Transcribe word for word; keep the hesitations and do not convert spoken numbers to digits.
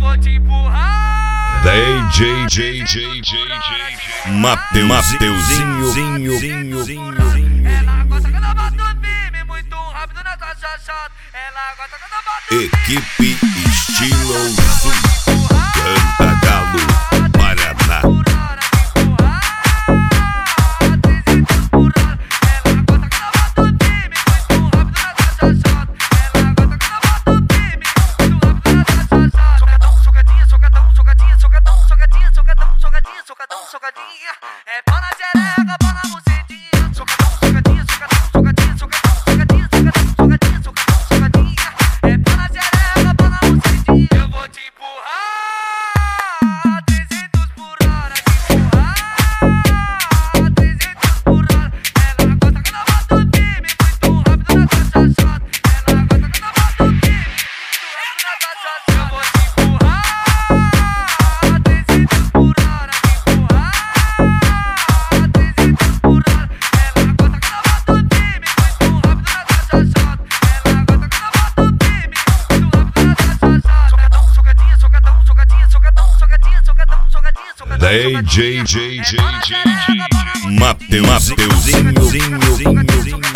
vou te empurrar. D J, J, J, J, J, Mateu, Mateuzinho. Ela gosta quando eu bato firme, muito rápido nessa chachada. Ela gosta quando eu bato firme. Equipe Estilo Sul, Canta Galo, Paraná. É pau na xereca, pau na bucetinha. Socadão, socadinha, socadão, socadinha, socadão, socadinha, socadão, socadinha, socadão, socadinha. É pau na xereca, pau na bucetinha. Eu vou te empurrar trezentos por hora, te empurrar trezentos por hora. Ela gosta quando eu bato firme, muito rápido nessa chachada. Ela gosta quando eu bato firme, muito rápido nessa chachada. Eu vou te empurrar trezentos por hora. D J, J, J, J, Mateu, Mateuzinho.